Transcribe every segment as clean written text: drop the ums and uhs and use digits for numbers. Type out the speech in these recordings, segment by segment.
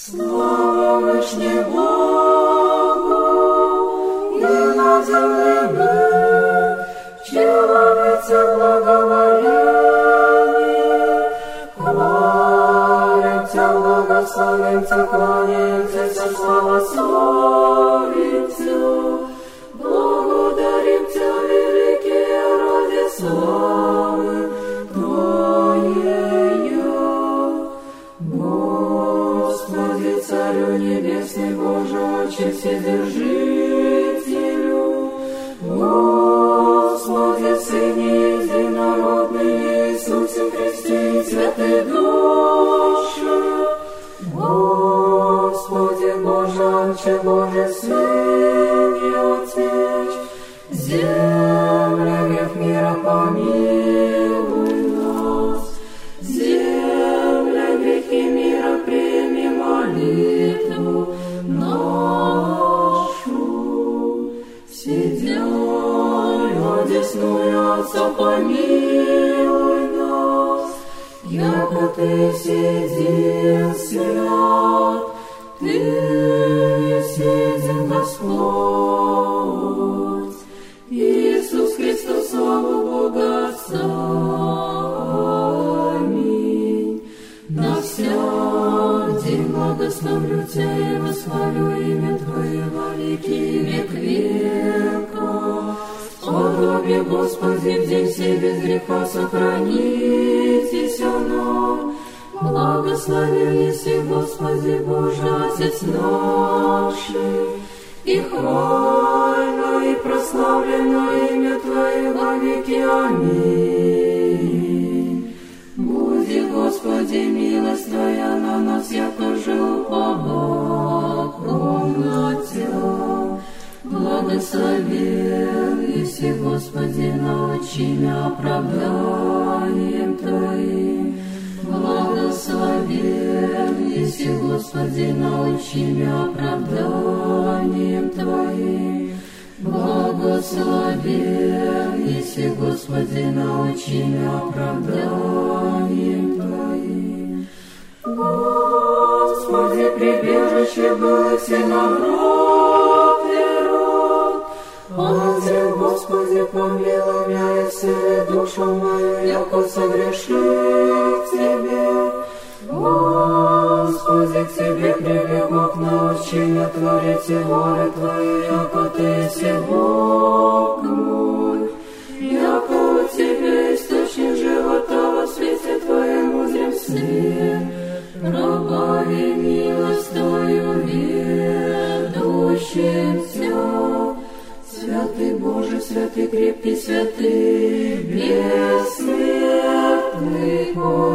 Слава Вышне Богу, и на земле мир, человеце благоволение. Хвалимся, благословимся, кланяемся, славословимся, благодарим Тебя, великие ради славы Твоею. Господи, Царю Небесный, Боже, Отче Вседержителю, Господи, Сыне Единородный, Иисусе Христе и Святой Душе, Господи, Боже, Отче, Боже, Сын и Отец, земля, грех мира, помилуй нас, земля, грехи мира, прими молитву нашу, сидяй, одесную Отца, помилуй нас, яко Ты сиден свят, Ты сиден Господь, Иисус Христос, славу Бога Отца. Аминь. На всяк день благословлю Тебя и восхвалю имя Твое во веки век века. Сподобие, Господи, в день сей без греха сохранитесь нам. Благословен еси, Господи, Боже, Отец наших, и хвально, и прославлено имя Твое во веки. Аминь. Буди, Господи, милость Твоя на нас, яко же уповахом на Тебя. Благословен еси, Господи, научи меня оправданием Твоим. Благословен еси, Господи, научи меня оправданием Твоим. Благословен еси, Господи, научи меня оправданием Твоим. Господи, прибежище было всенарод и род. Ангел, Господи, помилуй меня, и исцели душу мою, яко согрешил к Тебе. Господи, к Тебе прибегу, к научению творить и воли Твои, яко Ты еси Бог мой, яко у Тебе источник живота, во свете Твоем узрим свет. Пробави милость Твою ведущимся. Святый Боже, святый крепкий, святый бессмертный,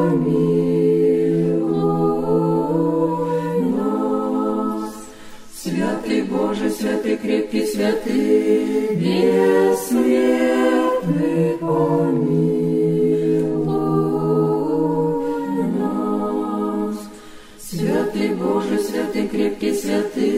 помилуй нас. Святый Боже, святый крепкий, святый бессмертный, помилуй нас. Святый Боже, святый крепкий, святый